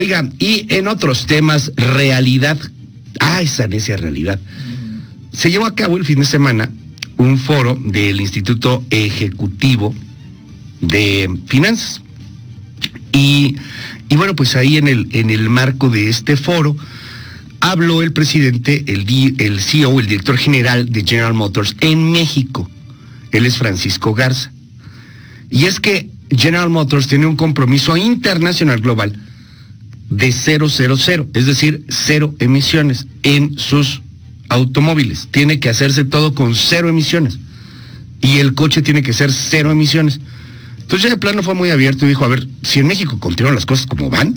Oigan, y en otros temas, realidad, esa necia realidad. Se llevó a cabo el fin de semana un foro del Instituto Ejecutivo de Finanzas. Y bueno, pues ahí en el marco de este foro, habló el presidente, el CEO, el director general de General Motors en México. Él es Francisco Garza. Y es que General Motors tiene un compromiso internacional global de 000, es decir, 0 emisiones en sus automóviles. Tiene que hacerse todo con 0 emisiones. Y el coche tiene que ser 0 emisiones. Entonces ya el plano fue muy abierto y dijo, a ver, si en México continúan las cosas como van,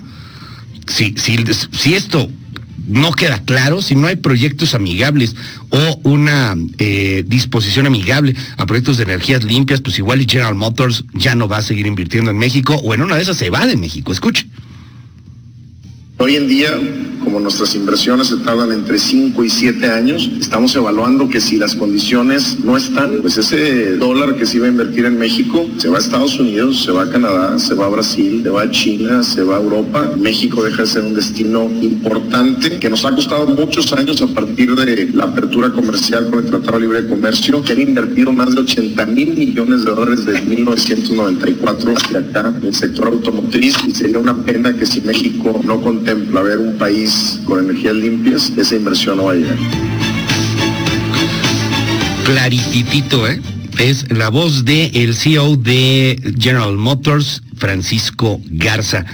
si esto no queda claro, si no hay proyectos amigables o una disposición amigable a proyectos de energías limpias, pues igual y General Motors ya no va a seguir invirtiendo en México, o en una de esas se va de México. Escuche. Hoy en día, como nuestras inversiones se tardan entre 5 y 7 años, estamos evaluando que si las condiciones no están, pues ese dólar que se iba a invertir en México se va a Estados Unidos, se va a Canadá, se va a Brasil, se va a China, se va a Europa. México deja de ser un destino importante que nos ha costado muchos años a partir de la apertura comercial con el Tratado Libre de Comercio, que han invertido más de 80,000 millones de dólares desde 1994 hacia acá en el sector automotriz, y sería una pena que si México no contempla ver un país con energías limpias, esa inversión no va a llegar. Clarititito, es la voz del CEO de General Motors, Francisco Garza.